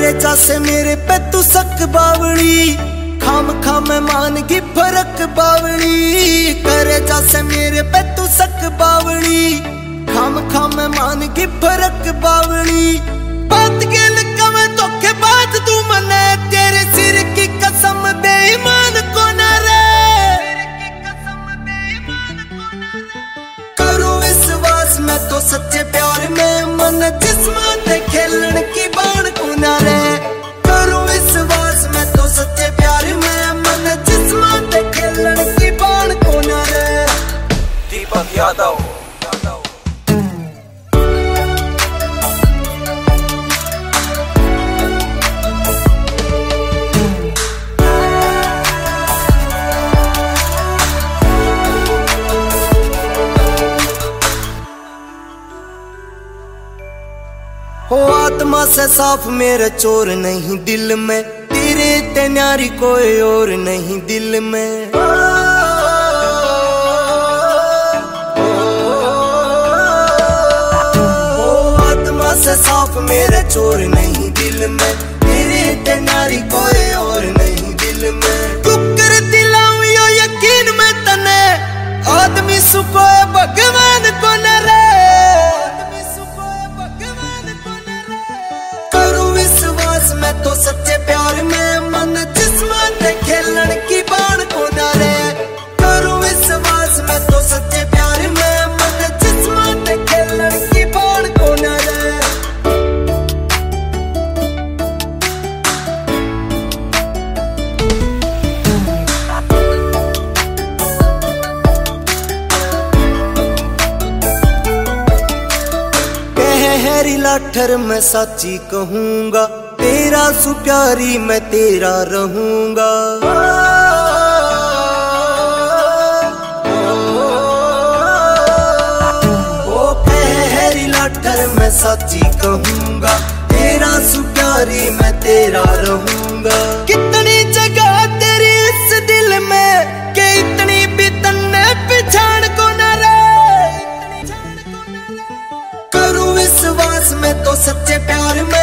करे जैसे मेरे पे तू सक बावली, खाम खाम मानगी फरक बावली। करे जैसे मेरे पे तू सक बावली, खाम खाम मानगी फरक बावली। बात के लकम धोखे बात तू मने, तेरे सिर की कसम बेईमान को न रे। करूं विश्वास मैं तो सच्चे प्यार में, मन जिस्म ते खेलन की बाण को न रे। करूं विश्वास मैं तो सच्चे प्यार में, मन जिस्म ते खेलन की बाण को न रे। दीपक यादव। हो आत्मा से साफ मेरे चोर नहीं दिल में, तेरे ते न्यारी कोई और नहीं दिल में। हो आत्मा से साफ मेरे चोर नहीं दिल में, तेरे ते न्यारी कोई और नहीं दिल में। तू कर दिलाऊं यो यकीन में तने, आदमी सुको भगवान को न रे। मैं तो सच्चे प्यार में, मन जिस्म ते खेलन की बाण को न रे। करूं विश्वास मैं तो सच्चे प्यार में, मन जिस्म ते खेलन की बाण को न रे। कह हैरी लाठर मैं साची कहूंगा, तेरा सु प्यारी मैं तेरा रहूंगा। ओ पहरी लाठर मैं सच्ची कहूंगा, तेरा सु प्यारी मैं तेरा रहूंगा। कितनी जगह तेरी इस दिल में, के इतनी भी तन्ने पिछाड़ को न रे। करूं विश्वास मैं तो सच्चे प्यार में,